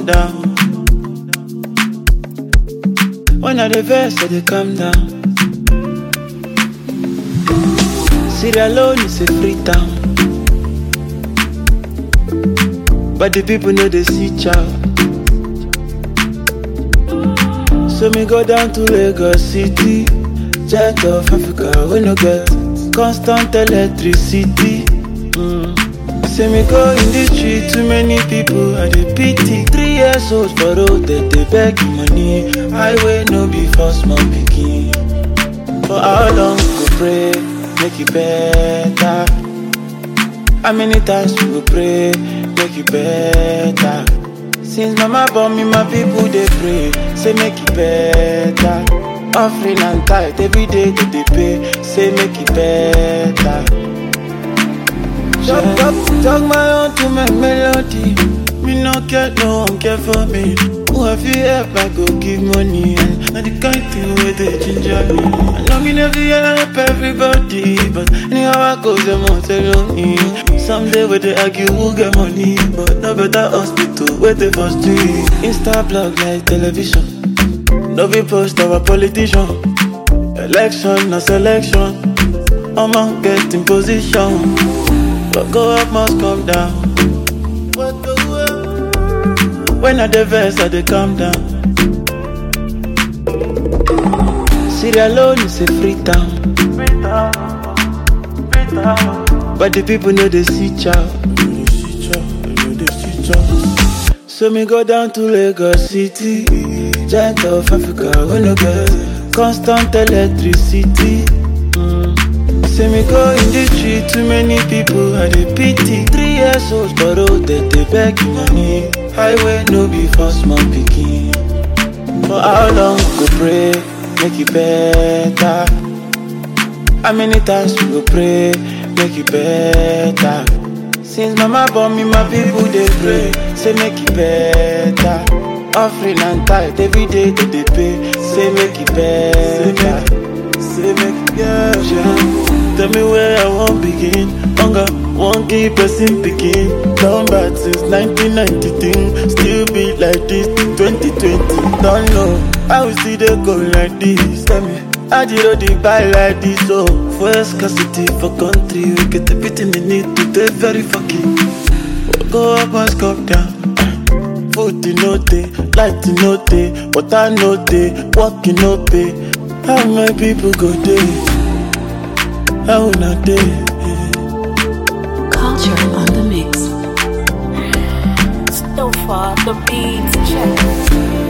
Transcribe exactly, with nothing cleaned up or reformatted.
down. When I dey vex, I dey calm down. Sierra Leone is a free town, but the people know they see chow. So me go down to Lagos City, giant of Africa, we no get constant electricity. Mm. Say me go in the street, too many people I dey pity. Three years old for road, they dey beg money. Highway no be for small pikin. For how long we go pray, make it better? How many times we go pray, make it better? Since mama born me, my people they pray, say make it better. Offering and tithe every day they dey pay, say make it better. Talk, talk, talk my own to my melody. Me no care, no one care for me. Who have you help, I go give money. And not the kind thing where they ginger me. I know me never help everybody, but anyhow I go, them won't tell me. Someday where they argue who get money, but no better hospital where they for street. Insta blog like television, no be post our politician. Election or selection, I'm on get in position. But go up must come down. When I dey vex, I dey calm down. Sierra Leone is a free town, but the people know they see chow. So me go down to Lagos City, giant of Africa, we no get constant electricity. Mm. Say me go in the street, too many people I dey pity. Three years old for road, they dey beg money. Highway no be for small pikin. For how long we go pray, make it better? How many times we go pray, make it better? Since mama born me, my people they pray, say make it better. Offering and tithe every day they dey pay, say make it better. Say make it better. Tell me where I won't begin. Hunger, won't keep person begin. Down bad since nineteen ninety-three. Still be like this twenty twenty. Don't know how we see they go like this. Tell me, how did you the buy like this? Oh, for scarcity for country, we get everything we need to be very fucking. Go up and come down. Food in no day, light in no day, water no day, walking no pay. How many people go there? How not day? Culture on the mix. So far, the beats check.